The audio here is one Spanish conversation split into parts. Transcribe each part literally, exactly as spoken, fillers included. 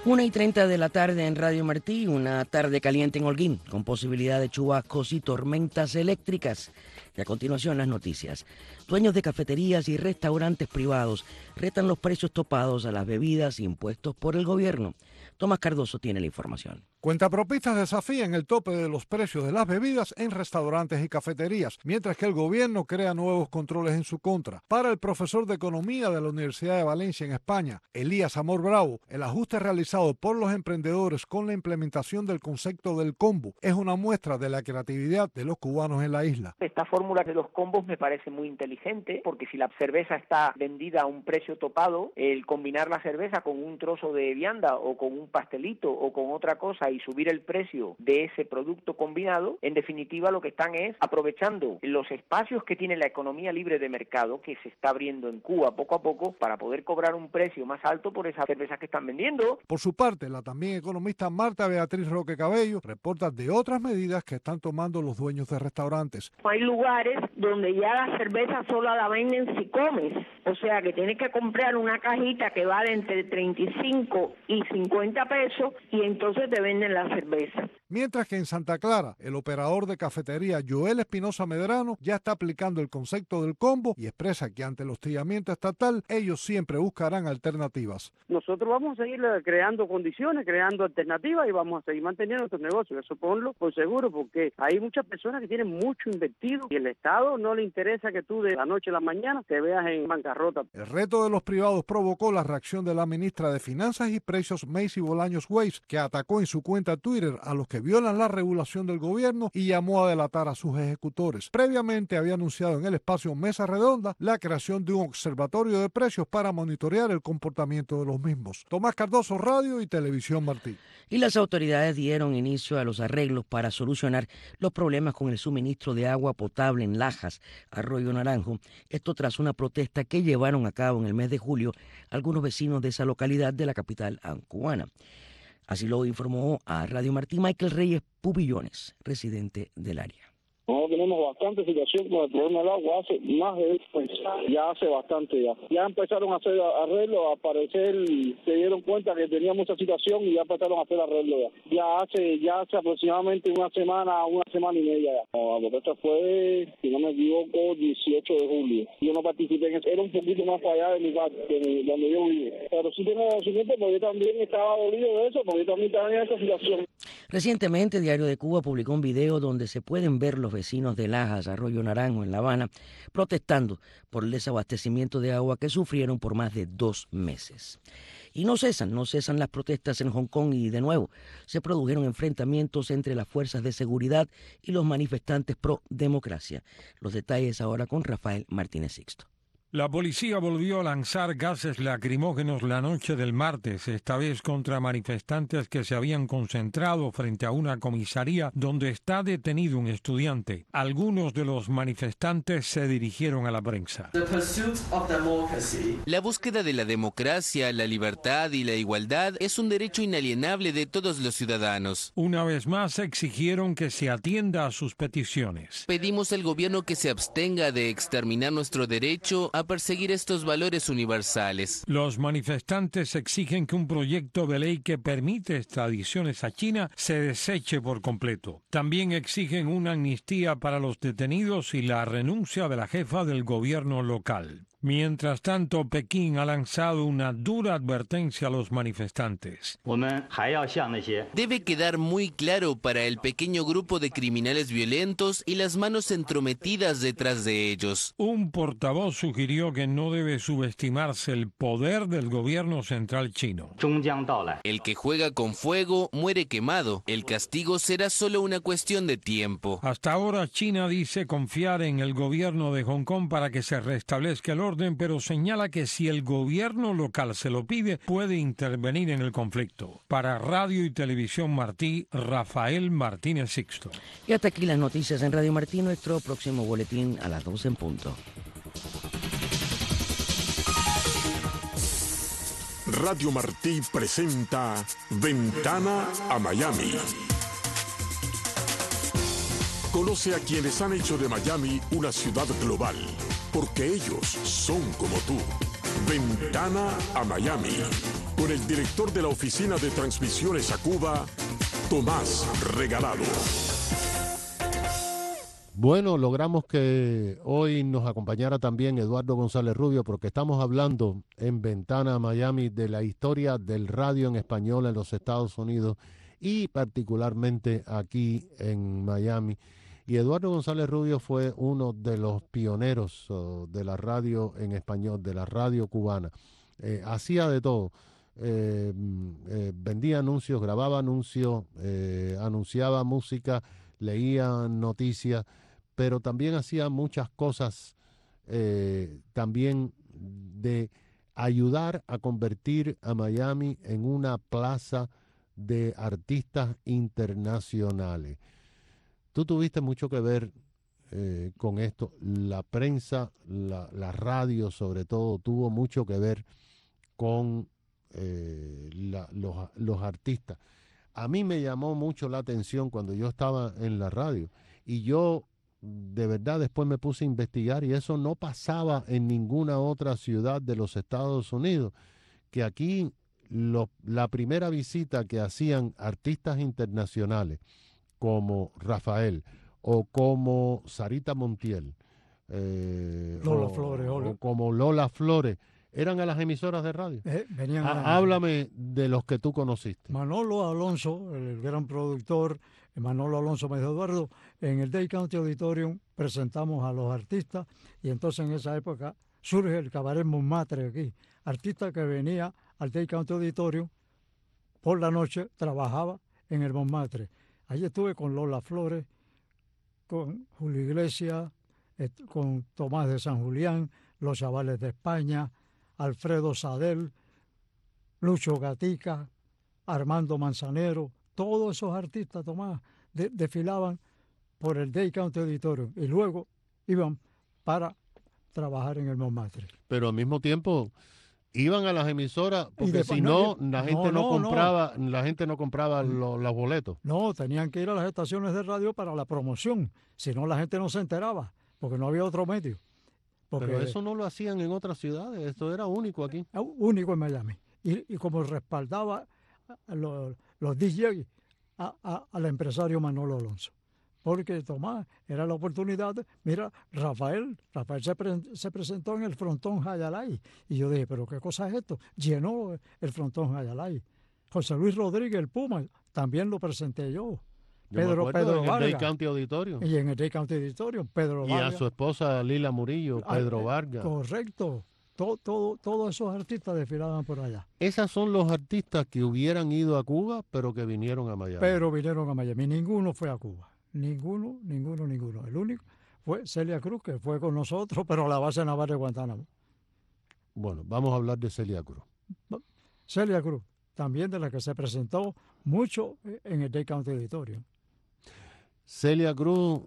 Una y treinta de la tarde en Radio Martí, una tarde caliente en Holguín, con posibilidad de chubascos y tormentas eléctricas. Y a continuación las noticias. Dueños de cafeterías y restaurantes privados retan los precios topados a las bebidas impuestos por el gobierno. Tomás Cardoso tiene la información. Cuentapropistas desafían el tope de los precios de las bebidas en restaurantes y cafeterías, mientras que el gobierno crea nuevos controles en su contra. Para el profesor de Economía de la Universidad de Valencia en España, Elías Amor Bravo, el ajuste realizado por los emprendedores con la implementación del concepto del combo es una muestra de la creatividad de los cubanos en la isla. Esta fórmula de los combos me parece muy inteligente, porque si la cerveza está vendida a un precio topado, el combinar la cerveza con un trozo de vianda o con un pastelito o con otra cosa y subir el precio de ese producto combinado, en definitiva lo que están es aprovechando los espacios que tiene la economía libre de mercado que se está abriendo en Cuba poco a poco para poder cobrar un precio más alto por esas cervezas que están vendiendo. Por su parte, la también economista Marta Beatriz Roque Cabello reporta de otras medidas que están tomando los dueños de restaurantes. Hay lugares donde ya la cerveza solo la venden si comes, o sea que tienes que comprar una cajita que vale entre treinta y cinco y cincuenta pesos y entonces te venden la cerveza. Mientras que en Santa Clara, el operador de cafetería Joel Espinosa Medrano ya está aplicando el concepto del combo y expresa que ante el hostigamiento estatal ellos siempre buscarán alternativas. Nosotros vamos a seguir creando condiciones, creando alternativas y vamos a seguir manteniendo nuestros negocios, eso ponlo por seguro, porque hay muchas personas que tienen mucho invertido y el Estado no le interesa que tú de la noche a la mañana te veas en bancarrota. El reto de los privados provocó la reacción de la ministra de Finanzas y Precios, Macy Bolaños Weiss, que atacó en su cuenta Twitter a los que violan la regulación del gobierno y llamó a delatar a sus ejecutores. Previamente había anunciado en el espacio Mesa Redonda la creación de un observatorio de precios para monitorear el comportamiento de los mismos. Tomás Cardoso, Radio y Televisión Martí. Y las autoridades dieron inicio a los arreglos para solucionar los problemas con el suministro de agua potable en Lajas, Arroyo Naranjo. Esto tras una protesta que llevaron a cabo en el mes de julio algunos vecinos de esa localidad de la capital cubana. Así lo informó a Radio Martí Michael Reyes Pubillones, residente del área. Nosotros tenemos bastante situación con el problema del agua hace más de pues, ya hace bastante ya. Ya empezaron a hacer arreglos, a aparecer, se dieron cuenta que tenía mucha situación y ya empezaron a hacer arreglos ya. Ya hace, ya hace aproximadamente una semana, una semana y media ya. La protesta fue, si no me equivoco, dieciocho de julio. Yo no participé en eso, era un poquito más para allá de mi parte, de mi, donde yo vivo. Pero sí tengo conocimiento porque yo también estaba dolido de eso, porque yo también estaba en esa situación. Recientemente, Diario de Cuba publicó un video donde se pueden ver los vecinos de Lajas, Arroyo Naranjo, en La Habana, protestando por el desabastecimiento de agua que sufrieron por más de dos meses. Y no cesan, no cesan las protestas en Hong Kong y de nuevo se produjeron enfrentamientos entre las fuerzas de seguridad y los manifestantes pro democracia. Los detalles ahora con Rafael Martínez Sixto. La policía volvió a lanzar gases lacrimógenos la noche del martes, esta vez contra manifestantes que se habían concentrado frente a una comisaría donde está detenido un estudiante. Algunos de los manifestantes se dirigieron a la prensa. La búsqueda de la democracia, la libertad y la igualdad es un derecho inalienable de todos los ciudadanos. Una vez más exigieron que se atienda a sus peticiones. Pedimos al gobierno que se abstenga de exterminar nuestro derecho a perseguir estos valores universales. Los manifestantes exigen que un proyecto de ley que permite extradiciones a China se deseche por completo. También exigen una amnistía para los detenidos y la renuncia de la jefa del gobierno local. Mientras tanto, Pekín ha lanzado una dura advertencia a los manifestantes. Debe quedar muy claro para el pequeño grupo de criminales violentos y las manos entrometidas detrás de ellos. Un portavoz sugirió que no debe subestimarse el poder del gobierno central chino. El que juega con fuego muere quemado. El castigo será solo una cuestión de tiempo. Hasta ahora China dice confiar en el gobierno de Hong Kong para que se restablezca el orden, pero señala que si el gobierno local se lo pide, puede intervenir en el conflicto. Para Radio y Televisión Martí, Rafael Martínez Sixto. Y hasta aquí las noticias en Radio Martí, nuestro próximo boletín a las doce en punto. Radio Martí presenta Ventana a Miami. Conoce a quienes han hecho de Miami una ciudad global, porque ellos son como tú. Ventana a Miami. con el director de la Oficina de Transmisiones a Cuba, Tomás Regalado. Bueno, logramos que hoy nos acompañara también Eduardo González Rubio, porque estamos hablando en Ventana a Miami de la historia del radio en español en los Estados Unidos y particularmente aquí en Miami. Y Eduardo González Rubio fue uno de los pioneros oh, de la radio en español, de la radio cubana. Eh, hacía de todo. Eh, eh, vendía anuncios, grababa anuncios, eh, anunciaba música, leía noticias, pero también hacía muchas cosas eh, también de ayudar a convertir a Miami en una plaza de artistas internacionales. Tú tuviste mucho que ver eh, con esto. La prensa, la, la radio sobre todo, tuvo mucho que ver con eh, la, los, los artistas. A mí me llamó mucho la atención cuando yo estaba en la radio y yo de verdad después me puse a investigar y eso no pasaba en ninguna otra ciudad de los Estados Unidos, que aquí lo, la primera visita que hacían artistas internacionales como Rafael o como Sarita Montiel eh, Lola o, Flores, Lola. o como Lola Flores, eran a las emisoras de radio. Eh, venían a, a háblame de los que tú conociste. Manolo Alonso, el gran productor, Manolo Alonso me dijo, Eduardo, en el Dade County Auditorium presentamos a los artistas y entonces en esa época surge el Cabaret Montmartre aquí. Artista que venía al Dade County Auditorium por la noche, trabajaba en el Montmartre. Allí estuve con Lola Flores, con Julio Iglesias, con Tomás de San Julián, Los Chavales de España, Alfredo Sadel, Lucho Gatica, Armando Manzanero, todos esos artistas, Tomás, de, desfilaban por el Dade County Auditorium y luego iban para trabajar en el Montmartre. Pero al mismo tiempo iban a las emisoras porque después, si no, no, la gente no, no, compraba, no. la gente no compraba lo, los boletos. No, tenían que ir a las estaciones de radio para la promoción, si no la gente no se enteraba, porque no había otro medio. Porque, pero eso no lo hacían en otras ciudades, esto era único aquí. Único en Miami. Y, y como respaldaba a los, los D J a, a, al empresario Manolo Alonso. Porque Tomás, era la oportunidad, de, mira, Rafael, Rafael se, pre, se presentó en el frontón Jayalay. Y yo dije, pero ¿qué cosa es esto? Llenó el frontón Jayalay. José Luis Rodríguez, el Puma, también lo presenté yo. Yo Pedro, Pedro en Vargas. el Dade County Auditorium. Y en el Dade County Auditorium, Pedro y Vargas. Y a su esposa Lila Murillo, Pedro ah, Vargas. Correcto. Todo, todo, todos esos artistas desfilaban por allá. Esos son los artistas que hubieran ido a Cuba, pero que vinieron a Miami. Pero vinieron a Miami. Ninguno fue a Cuba. Ninguno, ninguno, ninguno. El único fue Celia Cruz, que fue con nosotros, pero a la base naval de Guantánamo. Bueno, vamos a hablar de Celia Cruz. Celia Cruz, también de la que se presentó mucho en el Dade County Auditorium. Celia Cruz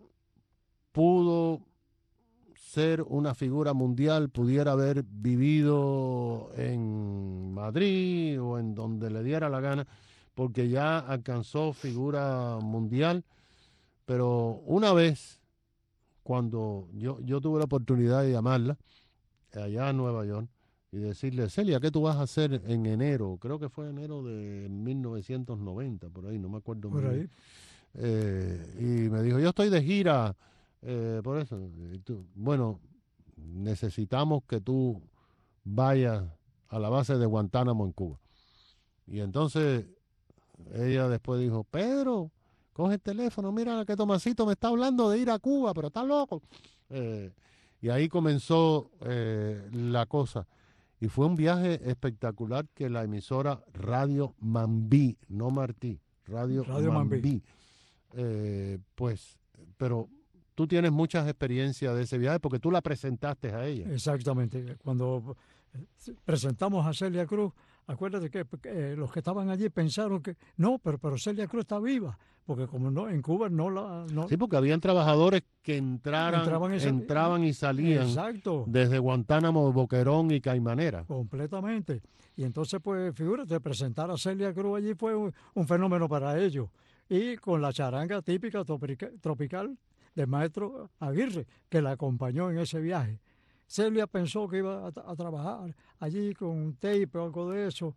pudo ser una figura mundial, pudiera haber vivido en Madrid o en donde le diera la gana, porque ya alcanzó figura mundial. Pero una vez, cuando yo, yo tuve la oportunidad de llamarla allá en Nueva York y decirle, Celia, ¿qué tú vas a hacer en enero? Creo que fue enero de mil novecientos noventa, por ahí, no me acuerdo muy bien. Eh, y me dijo, yo estoy de gira, eh, por eso. Y tú, bueno, necesitamos que tú vayas a la base de Guantánamo en Cuba. Y entonces ella después dijo, Pedro, coge el teléfono, mira que Tomasito me está hablando de ir a Cuba, pero está loco. Eh, y ahí comenzó eh, la cosa. Y fue un viaje espectacular que la emisora Radio Mambí, no Martí, Radio, Radio Mambí, Mambí. Eh, pues, pero tú tienes muchas experiencias de ese viaje porque tú la presentaste a ella. Exactamente. Cuando presentamos a Celia Cruz, acuérdate que eh, los que estaban allí pensaron que no, pero, pero Celia Cruz está viva, porque como no en Cuba no la... No, sí, porque habían trabajadores que entraran, entraban, y, entraban y salían. Exacto. Desde Guantánamo, Boquerón y Caimanera. Completamente. Y entonces, pues, figúrate, presentar a Celia Cruz allí fue un, un fenómeno para ellos. Y con la charanga típica tropical del maestro Aguirre, que la acompañó en ese viaje. Celia pensó que iba a, a trabajar allí con un tape o algo de eso,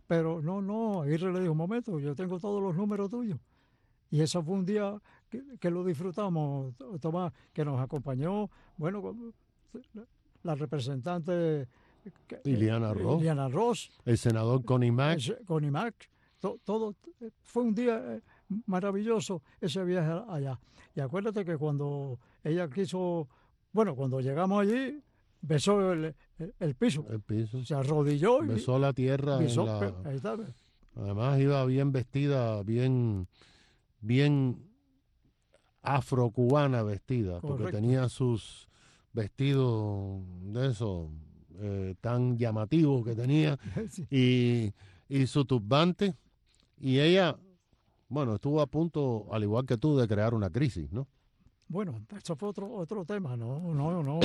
Pero no, no, Aguirre le dijo, un momento, yo tengo todos los números tuyos. Y eso fue un día que, que lo disfrutamos, Tomás, que nos acompañó, bueno, la representante Iliana Ross, Iliana Ross, el senador Connie Mack. Connie Mack, to, todo, fue un día maravilloso ese viaje allá. Y acuérdate que cuando ella quiso, bueno, cuando llegamos allí, besó el, el, el piso, el piso, se arrodilló y besó la tierra. Besó, en la... ahí está. Además iba bien vestida, bien, bien afrocubana vestida, Correcto. Porque tenía sus vestidos de esos eh, tan llamativos que tenía, sí. y, y su turbante, y ella, bueno, estuvo a punto, al igual que tú, de crear una crisis, ¿no? Bueno, eso fue otro, otro tema, no, no, no.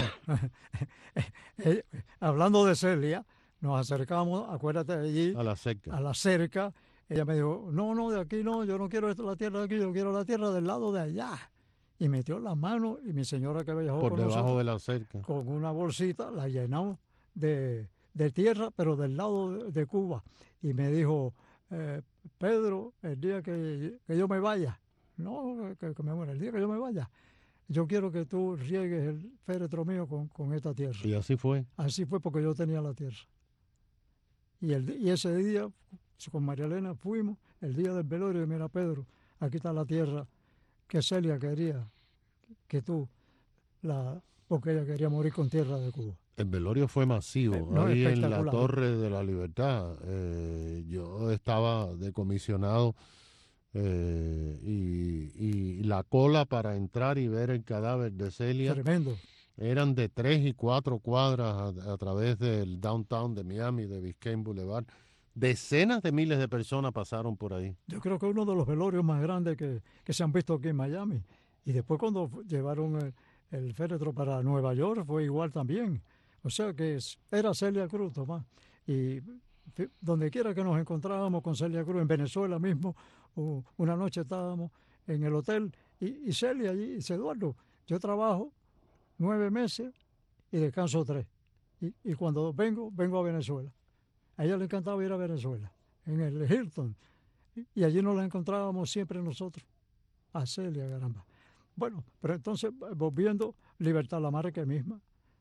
eh, hablando de Celia, nos acercamos, acuérdate, allí. A la cerca. A la cerca. Ella me dijo, no, no, de aquí no, yo no quiero la tierra de aquí, yo quiero la tierra del lado de allá. Y metió las manos y mi señora que viajó por con debajo nosotros, de la cerca, con una bolsita, la llenamos de, de tierra, pero del lado de, de Cuba. Y me dijo, eh, Pedro, el día que, que yo me vaya, no, que, que me muera, el día que yo me vaya, yo quiero que tú riegues el féretro mío con, con esta tierra. Y así fue. Así fue porque yo tenía la tierra. Y, el, y ese día, con María Elena, fuimos, el día del velorio, y mira, Pedro, aquí está la tierra que Celia quería que tú, la, porque ella quería morir con tierra de Cuba. El velorio fue masivo, eh, no, ahí en la Torre de la Libertad. Eh, yo estaba decomisionado eh, y, y la cola para entrar y ver el cadáver de Celia. Tremendo. Eran de tres y cuatro cuadras a, a través del downtown de Miami, de Biscayne Boulevard. Decenas de miles de personas pasaron por ahí. Yo creo que uno de los velorios más grandes que, que se han visto aquí en Miami. Y después cuando llevaron el, el féretro para Nueva York fue igual también. O sea que era Celia Cruz, Tomás. Y donde quiera que nos encontrábamos con Celia Cruz, en Venezuela mismo, una noche estábamos en el hotel y, y Celia allí, y dice, Eduardo, yo trabajo nueve meses y descanso tres. Y, y cuando vengo, vengo a Venezuela. A ella le encantaba ir a Venezuela, en el Hilton. Y, y allí nos la encontrábamos siempre nosotros. A Celia, caramba. Bueno, pero entonces, volviendo, Libertad Lamarque misma.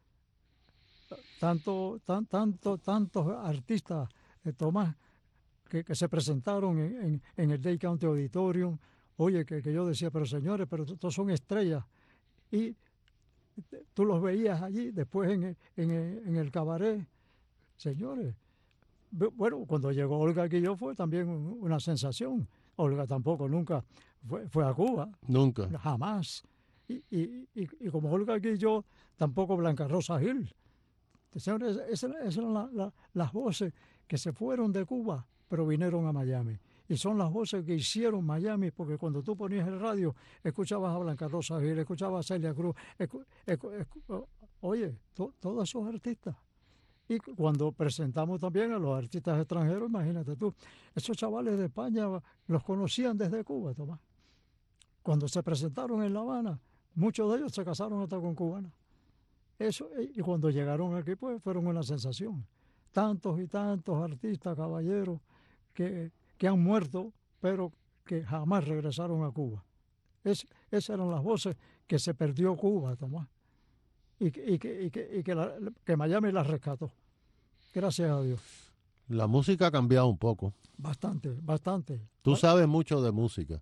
Tanto, tan, tanto, tantos artistas, eh, Tomás, que, que se presentaron en, en, en el Day County Auditorium. Oye, que, que yo decía, pero señores, pero todos son estrellas. Y tú los veías allí, después en, en, en el cabaret. Señores, bueno, cuando llegó Olga Guilló fue también una sensación. Olga tampoco nunca fue, fue a Cuba. Nunca. Jamás. Y, y, y, y como Olga Guilló, tampoco Blanca Rosa Gil. Señores, esas, esas eran la, la, las voces que se fueron de Cuba, pero vinieron a Miami. Y son las voces que hicieron Miami, porque cuando tú ponías el radio, escuchabas a Blanca Rosa Gil, escuchabas a Celia Cruz, escu, escu, escu, oye, to, todos esos artistas. Y cuando presentamos también a los artistas extranjeros, imagínate tú, esos chavales de España los conocían desde Cuba, Tomás. Cuando se presentaron en La Habana, muchos de ellos se casaron hasta con cubanas. Eso, y cuando llegaron aquí, pues fueron una sensación. Tantos y tantos artistas, caballeros, que, que han muerto, pero que jamás regresaron a Cuba. Es, esas eran las voces que se perdió Cuba, Tomás. Y, y, que, y, que, y que, la, que Miami las rescató. Gracias a Dios. La música ha cambiado un poco. Bastante, bastante. Tú sabes mucho de música.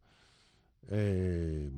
Eh,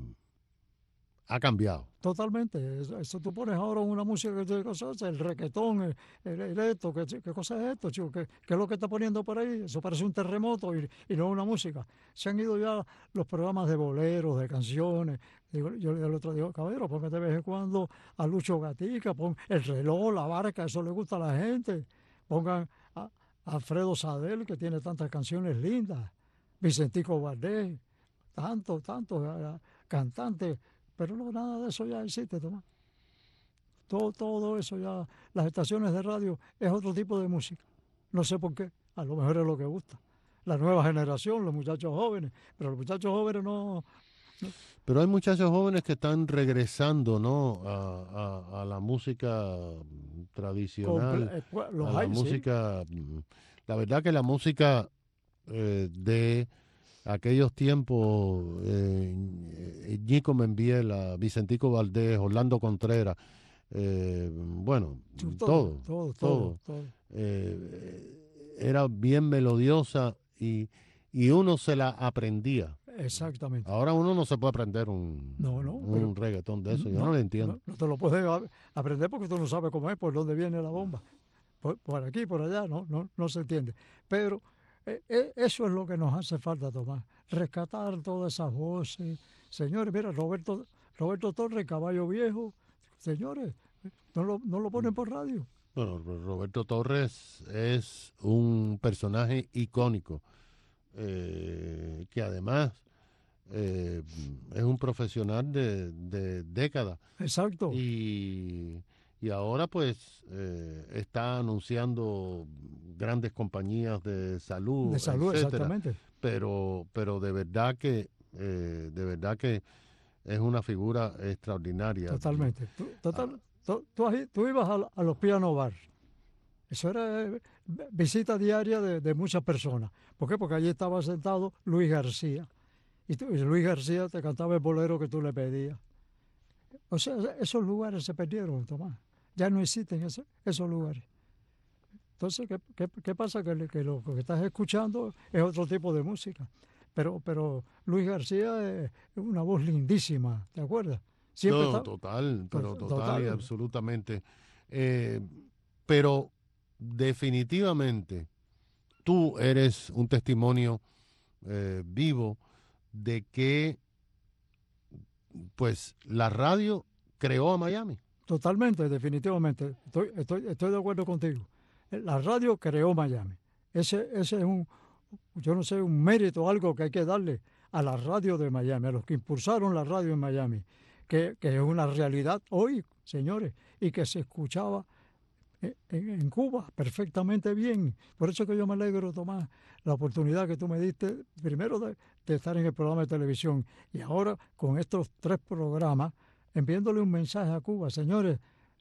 ha cambiado. Totalmente. Eso, tú pones ahora una música que cosas, el reggaetón, el, el, el esto, ¿qué, qué cosa es esto, chico? ¿Qué, ¿Qué es lo que está poniendo por ahí? Eso parece un terremoto y, y no una música. Se han ido ya los programas de boleros, de canciones. Digo, yo el otro digo, caballero, ponme de vez en cuando a Lucho Gatica, pon el reloj, la barca, eso le gusta a la gente. Pongan a, a Alfredo Sadel, que tiene tantas canciones lindas. Vicentico Valdés, tantos, tantos uh, cantantes. Pero no, nada de eso ya existe, Tomás. Todo, todo eso ya, las estaciones de radio es otro tipo de música. No sé por qué, a lo mejor es lo que gusta. La nueva generación, los muchachos jóvenes, pero los muchachos jóvenes no... no. Pero hay muchachos jóvenes que están regresando, ¿no? A, a, a la música tradicional, Comple- los a la hay, música, sí. la verdad que la música eh, de aquellos tiempos, eh, Ñico Membiela, Vicentico Valdés, Orlando Contreras, eh, bueno, todo, todo, todo, todo, todo. Eh, era bien melodiosa y, y uno se la aprendía. Exactamente. Ahora uno no se puede aprender un, no, no, un pero, reggaetón de eso, yo no, no lo entiendo. No, no te lo puedes aprender porque tú no sabes cómo es, por dónde viene la bomba. Por, por aquí, por allá, no, no, no se entiende. Pero eh, eh, eso es lo que nos hace falta, Tomás. Rescatar todas esas voces. Señores, mira, Roberto, Roberto Torres, Caballo Viejo. Señores, no lo, no lo ponen por radio. Bueno, Roberto Torres es un personaje icónico, eh, que además eh, es un profesional de, de décadas. Exacto. Y, y ahora pues eh, está anunciando grandes compañías de salud, de salud, etcétera. Exactamente. Pero, pero de verdad que, eh, de verdad que es una figura extraordinaria. Totalmente. Tú, total, ah, tú, tú, tú ibas a, a los piano bar. Eso era eh, visita diaria de, de muchas personas. ¿Por qué? Porque allí estaba sentado Luis García. Y, tú, y Luis García te cantaba el bolero que tú le pedías. O sea, esos lugares se perdieron, Tomás. Ya no existen ese, esos lugares. Entonces, ¿qué, qué, qué pasa? Que, que lo que estás escuchando es otro tipo de música. Pero, pero Luis García es una voz lindísima, ¿te acuerdas? Siempre no, está... total, pero total, total y absolutamente. Eh, pero definitivamente tú eres un testimonio eh, vivo de que pues la radio creó a Miami. Totalmente, definitivamente. Estoy, estoy, estoy de acuerdo contigo. La radio creó Miami. Ese, ese es un, yo no sé, un mérito, algo que hay que darle a la radio de Miami, a los que impulsaron la radio en Miami, que, que es una realidad hoy, señores, y que se escuchaba en, en Cuba perfectamente bien. Por eso que yo me alegro, Tomás, la oportunidad que tú me diste, primero de, de estar en el programa de televisión y ahora con estos tres programas, enviándole un mensaje a Cuba. Señores,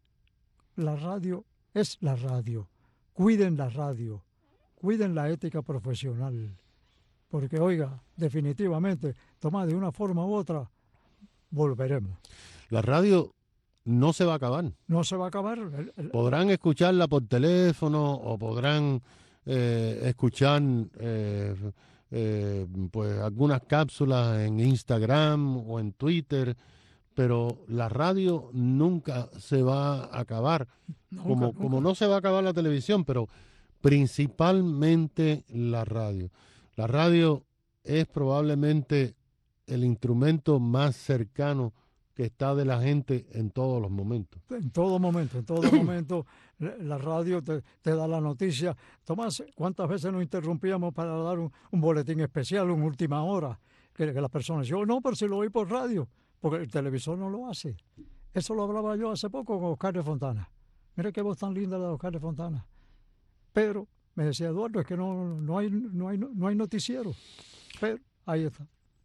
la radio es la radio. Cuiden la radio, cuiden la ética profesional. Porque, oiga, definitivamente, Tomás, de una forma u otra, volveremos. La radio no se va a acabar. No se va a acabar. El, el, podrán escucharla por teléfono o podrán eh, escuchar eh, eh, pues algunas cápsulas en Instagram o en Twitter, pero la radio nunca se va a acabar, nunca, como, nunca. como no se va a acabar la televisión, pero principalmente la radio. La radio es probablemente el instrumento más cercano que está de la gente en todos los momentos. En todo momento, en todo momento la radio te, te da la noticia. Tomás, ¿cuántas veces nos interrumpíamos para dar un, un boletín especial, una última hora? Que, que las personas, yo no, pero si lo oí por radio. Porque el televisor no lo hace. Eso lo hablaba yo hace poco con Oscar de Fontana. Mira qué voz tan linda la de Oscar de Fontana. Pero me decía Eduardo, es que no, no, hay, no, hay, no hay noticiero. Pero ahí está.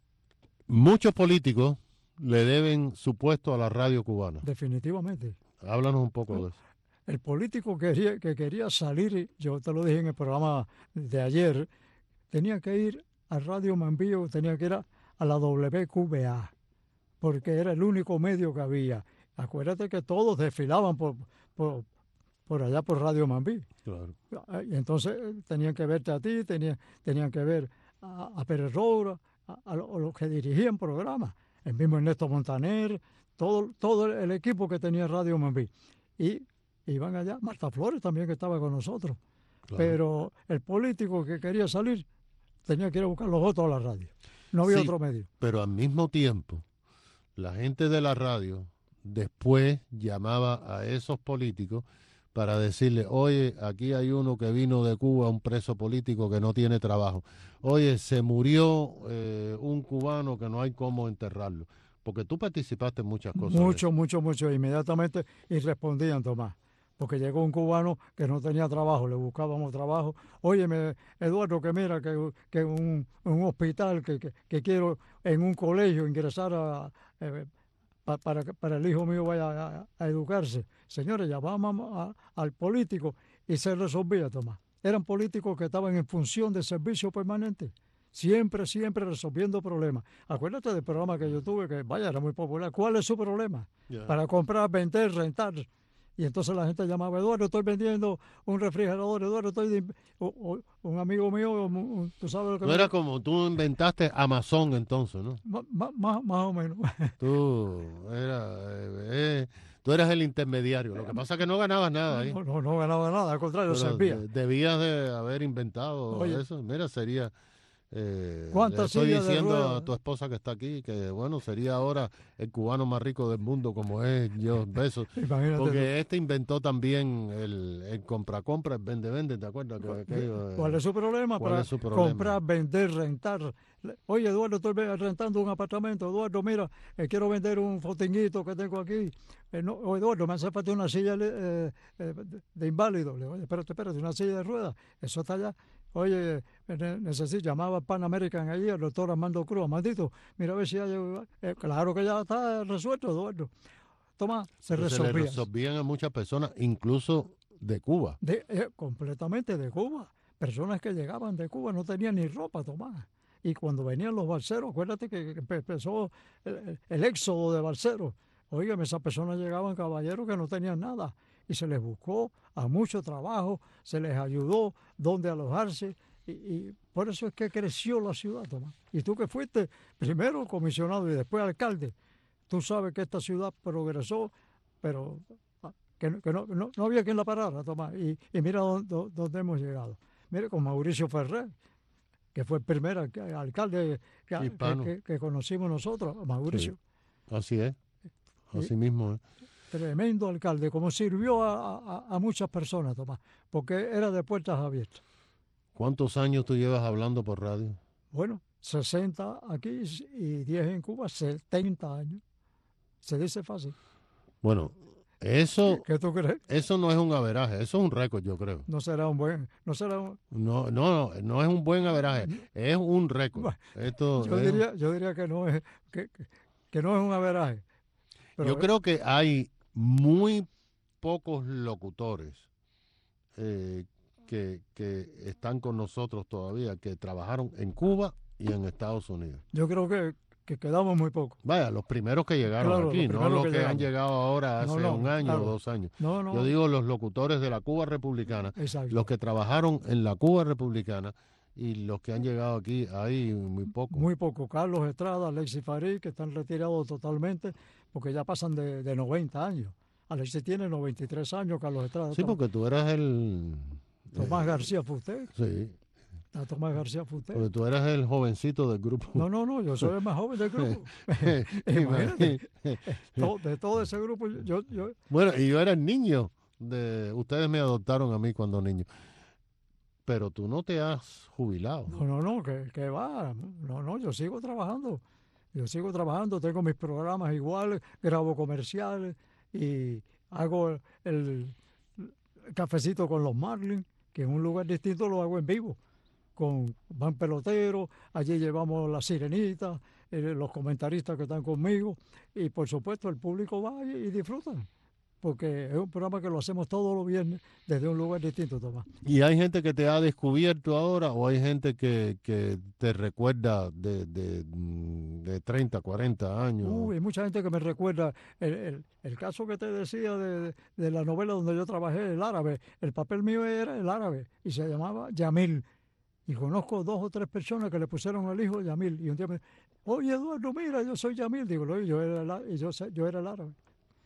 Muchos políticos le deben su puesto a la radio cubana. Definitivamente. Háblanos un poco de eso. El político que quería, que quería salir, yo te lo dije en el programa de ayer, tenía que ir a Radio Mambío, tenía que ir a, a la W Q B A. Porque era el único medio que había. Acuérdate que todos desfilaban por, por, por allá por Radio Mambí. Claro. Y entonces tenían que verte a ti, tenían, tenían que ver a, a Pérez Roura, a, a, los, a los que dirigían programas, el mismo Ernesto Montaner, todo, todo el equipo que tenía Radio Mambí. Y iban allá, Marta Flores también que estaba con nosotros. Claro. Pero el político que quería salir tenía que ir a buscar los votos a la radio. No había sí, otro medio. Pero al mismo tiempo, la gente de la radio después llamaba a esos políticos para decirle, oye, aquí hay uno que vino de Cuba, un preso político que no tiene trabajo. Oye, se murió eh, un cubano que no hay cómo enterrarlo. Porque tú participaste en muchas cosas. Mucho, mucho, mucho. Inmediatamente y respondían, Tomás. Porque llegó un cubano que no tenía trabajo, le buscábamos trabajo. Óyeme, Eduardo, que mira, que, que un, un hospital, que, que, que quiero en un colegio ingresar a, eh, pa, para que para el hijo mío vaya a, a educarse. Señores, llamábamos a, al político y se resolvía, Tomás. eran políticos que estaban en función de servicio permanente. Siempre, siempre resolviendo problemas. Acuérdate del programa que yo tuve, que vaya, era muy popular. ¿Cuál es su problema? Yeah. Para comprar, vender, rentar. Y entonces la gente llamaba, Eduardo, estoy vendiendo un refrigerador, Eduardo, estoy... De... O, o, un amigo mío, un, tú sabes lo que... No me... era como, tú inventaste Amazon entonces, ¿no? Más, más, más o menos. Tú, era, eh, eh, tú eras el intermediario. Lo que pasa es que no ganabas nada ahí. No, no, no ganaba nada, al contrario, pero servía. De, debías de haber inventado Oye, eso. Mira, sería... Eh, le estoy diciendo a tu esposa que está aquí que bueno, sería ahora el cubano más rico del mundo como es Jeff Bezos. Porque este inventó también el, el compra-compra, el vende-vende, ¿te acuerdas? Que aquello, ¿Cuál es su problema? ¿Cuál para es su problema? Comprar, vender, rentar. Oye, Eduardo, estoy rentando un apartamento. Eduardo, mira, eh, quiero vender un fotinguito que tengo aquí. Eh, no, oh, Eduardo, me hace falta una silla eh, eh, de inválido. Le digo, oye, espérate, espérate, una silla de ruedas. Eso está allá. Oye, necesito, llamaba a Pan American allí, al doctor Armando Cruz, maldito, mira a ver si hay, eh, claro que ya está resuelto, Eduardo. Toma, se resolvía. Se le resolvían a muchas personas, incluso de Cuba. De, eh, completamente de Cuba. Personas que llegaban de Cuba no tenían ni ropa, Tomás. Y cuando venían los balseros, acuérdate que empezó el, el éxodo de balseros. Oigan, esas personas llegaban caballeros que no tenían nada. Y se les buscó a mucho trabajo, se les ayudó dónde alojarse, y, y por eso es que creció la ciudad, Tomás. Y tú que fuiste primero comisionado y después alcalde, tú sabes que esta ciudad progresó, pero que, que no, no, no había quien la parara, Tomás. Y, y mira dónde, dónde hemos llegado. Mire, con Mauricio Ferrer, que fue el primer alcalde que, que, que, que conocimos nosotros, Mauricio. Sí, así es, así y, mismo es. Tremendo alcalde, como sirvió a, a, a muchas personas, Tomás, porque era de puertas abiertas. ¿Cuántos años tú llevas hablando por radio? Bueno, sesenta aquí y diez en Cuba, setenta años. Se dice fácil. Bueno, eso... ¿Qué tú crees? Eso no es un averaje, eso es un récord, yo creo. No será un buen... No, será un... no, no, no, no es un buen averaje, es un récord. Bueno, Esto yo, es... diría, yo diría que no es, que, que no es un averaje. Pero yo es... creo que hay muy pocos locutores eh, que, que están con nosotros todavía, que trabajaron en Cuba y en Estados Unidos. Yo creo que, que quedamos muy pocos. Vaya, los primeros que llegaron claro, aquí, los no los que, que han llegado ahora hace no, no, un año claro. o dos años. No, no. Yo digo los locutores de la Cuba republicana, Exacto. Los que trabajaron en la Cuba republicana y los que han llegado aquí, hay muy pocos. Muy poco. Carlos Estrada, Alexis Farid, que están retirados totalmente, porque ya pasan de, de noventa años. Alexis tiene noventa y tres años, Carlos Estrada. Sí, porque tú eras el... Tomás eh, García Fusté. Sí. A Tomás García Fusté. Porque tú eras el jovencito del grupo. No, no, no, yo soy el más joven del grupo. Imagínate. De todo ese grupo, yo, yo... Bueno, y yo era el niño. De... Ustedes me adoptaron a mí cuando niño. Pero tú no te has jubilado. No, no, no, que, que va. No, no, yo sigo trabajando. Yo sigo trabajando, tengo mis programas iguales, grabo comerciales y hago el, el cafecito con los Marlins, que en un lugar distinto lo hago en vivo. Con van peloteros, allí llevamos la sirenita, eh, los comentaristas que están conmigo y por supuesto el público va y, y disfrutan. Porque es un programa que lo hacemos todos los viernes desde un lugar distinto, Tomás. ¿Y hay gente que te ha descubierto ahora o hay gente que, que te recuerda de, de, de treinta, cuarenta años? Uy, hay mucha gente que me recuerda. El, el, el caso que te decía de, de la novela donde yo trabajé, El Árabe, el papel mío era El Árabe y se llamaba Yamil. Y conozco dos o tres personas que le pusieron al hijo Yamil. Y un día me dijo, oye, Eduardo, mira, yo soy Yamil. Digo, no, yo era, el, yo, yo era El Árabe.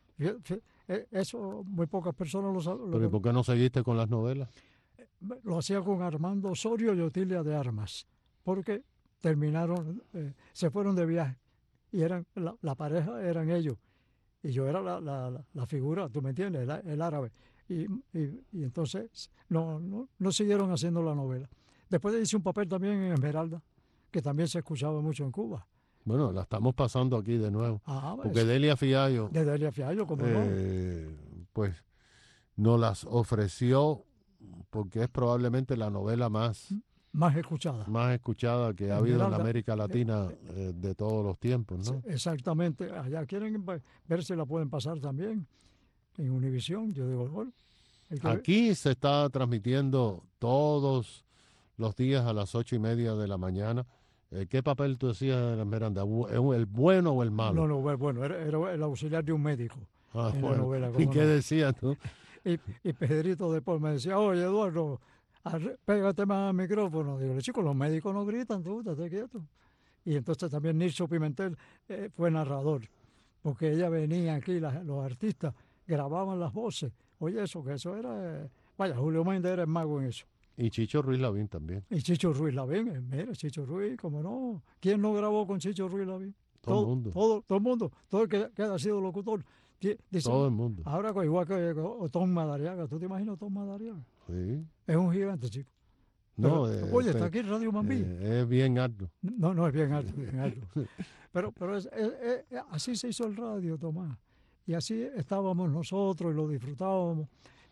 Eso muy pocas personas lo saben. ¿Pero y por qué no seguiste con las novelas? Lo hacía con Armando Osorio y Otilia de Armas, porque terminaron, eh, se fueron de viaje y eran la, la pareja eran ellos y yo era la, la, la figura, tú me entiendes, el, el árabe y, y, y entonces no, no, no siguieron haciendo la novela. Después hice un papel también en Esmeralda, que también se escuchaba mucho en Cuba. Bueno, la estamos pasando aquí de nuevo. Ah, porque Delia Fiallo... De Delia Fiallo, como eh, no. Pues nos las ofreció porque es probablemente la novela más... Más escuchada. Más escuchada que ha habido en América Latina eh, de todos los tiempos, ¿no? Exactamente. Allá quieren ver si la pueden pasar también en Univisión. Yo digo, bueno, Aquí se está transmitiendo todos los días a las ocho y media de la mañana. Eh, ¿Qué papel tú decías, Miranda? ¿El bueno o el malo? No, no, bueno, era, era el auxiliar de un médico. Ah, en bueno. la novela, ¿Y qué no? decías tú? Y, y Pedrito después me decía, oye, Eduardo, pégate más al micrófono. Digo, chicos, los médicos no gritan, tú, estate quieto. Y entonces también Nilso Pimentel eh, fue narrador, porque ella venía aquí, la, los artistas grababan las voces. Oye, eso, que eso era... Eh, vaya, Julio Méndez era el mago en eso. Y Chicho Ruiz Lavín también. Y Chicho Ruiz Lavín, eh, mira, Chicho Ruiz, cómo no. ¿Quién no grabó con Chicho Ruiz Lavín? Todo el mundo. Todo, todo el mundo, todo el que, que haya sido locutor. Dice, todo el mundo. Ahora igual que Otón Madariaga, ¿tú te imaginas Otón Madariaga? Sí. Es un gigante, chico. No, pero, eh, oye, este, está aquí en Radio Mambí. Eh, es bien alto. No, no, es bien alto, bien alto. Pero, pero es, es, es, así se hizo el radio, Tomás. Y así estábamos nosotros y lo disfrutábamos.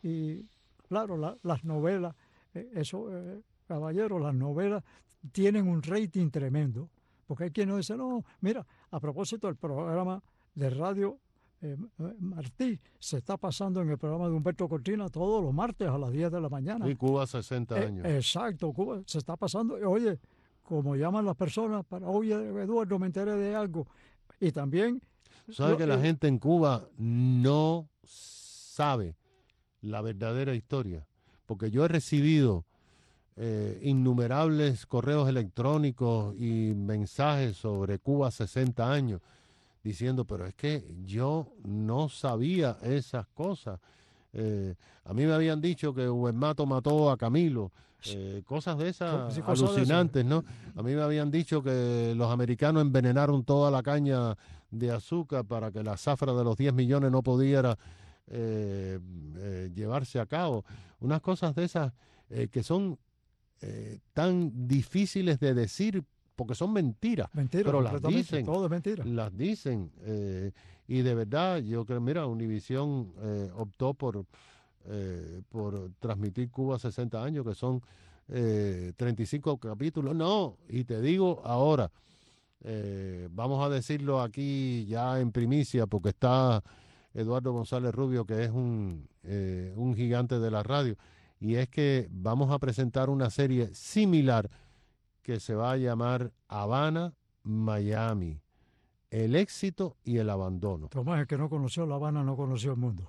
Y claro, la, las novelas, eh, eso, eh, caballeros, las novelas tienen un rating tremendo. Porque hay quien nos dice, no, mira, a propósito del programa de radio, eh, Martí se está pasando en el programa de Humberto Cortina todos los martes a las diez de la mañana. Y Cuba sesenta eh, años. Exacto, Cuba se está pasando. Oye, como llaman las personas para, oye, Eduardo, me enteré de algo. Y también... ¿Sabe que la gente en Cuba no sabe la verdadera historia? Porque yo he recibido eh, innumerables correos electrónicos y mensajes sobre Cuba sesenta años, diciendo, pero es que yo no sabía esas cosas. Eh, a mí me habían dicho que Huermato mató a Camilo, eh, cosas de esas sí, cosas alucinantes, de ¿no? A mí me habían dicho que los americanos envenenaron toda la caña de azúcar para que la zafra de los diez millones no pudiera eh, eh, llevarse a cabo. Unas cosas de esas eh, que son eh, tan difíciles de decir porque son mentiras, mentira, pero las dicen, todo es mentira. las dicen, eh, y de verdad yo creo, mira, Univisión eh, optó por, eh, por transmitir Cuba sesenta años, que son eh, treinta y cinco capítulos, no, y te digo ahora, eh, vamos a decirlo aquí ya en primicia, porque está Eduardo González Rubio, que es un, eh, un gigante de la radio, y es que vamos a presentar una serie similar que se va a llamar Habana, Miami, el éxito y el abandono. Tomás, el que no conoció La Habana no conoció el mundo.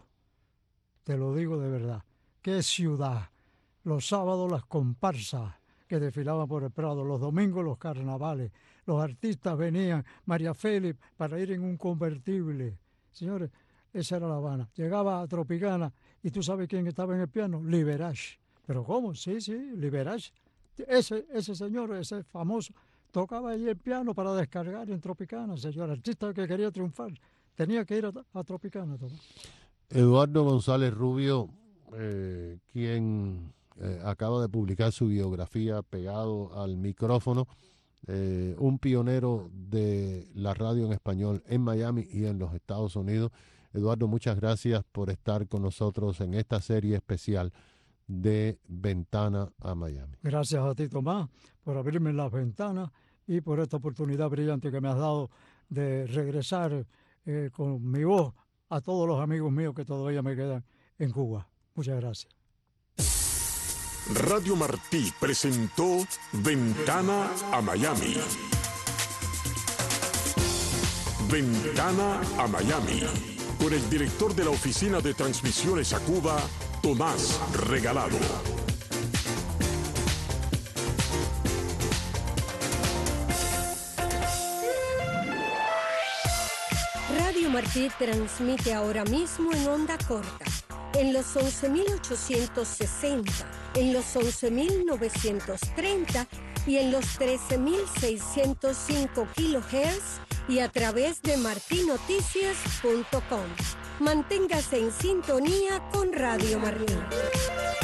Te lo digo de verdad. ¡Qué ciudad! Los sábados las comparsas que desfilaban por el Prado, los domingos los carnavales, los artistas venían, María Félix, para ir en un convertible. Señores, esa era La Habana. Llegaba a Tropicana y tú sabes quién estaba en el piano, Liberace. ¿Pero cómo? Sí, sí, Liberace. Ese, ese señor, ese famoso, tocaba ahí el piano para descargar en Tropicana, señor. Artista que quería triunfar, tenía que ir a, a Tropicana. Tomás. Eduardo González Rubio, eh, quien eh, acaba de publicar su biografía pegado al micrófono, eh, un pionero de la radio en español en Miami y en los Estados Unidos. Eduardo, muchas gracias por estar con nosotros en esta serie especial de Ventana a Miami. Gracias a ti, Tomás, por abrirme las ventanas y por esta oportunidad brillante que me has dado de regresar eh, con mi voz a todos los amigos míos que todavía me quedan en Cuba. Muchas gracias. Radio Martí presentó Ventana a Miami. Ventana a Miami, con el director de la Oficina de Transmisiones a Cuba, Tomás Regalado. Radio Martí transmite ahora mismo en onda corta, en los once mil ochocientos sesenta, en los once mil novecientos treinta y en los trece mil seiscientos cinco kilohertz y a través de martí noticias punto com. Manténgase en sintonía con Radio Martí.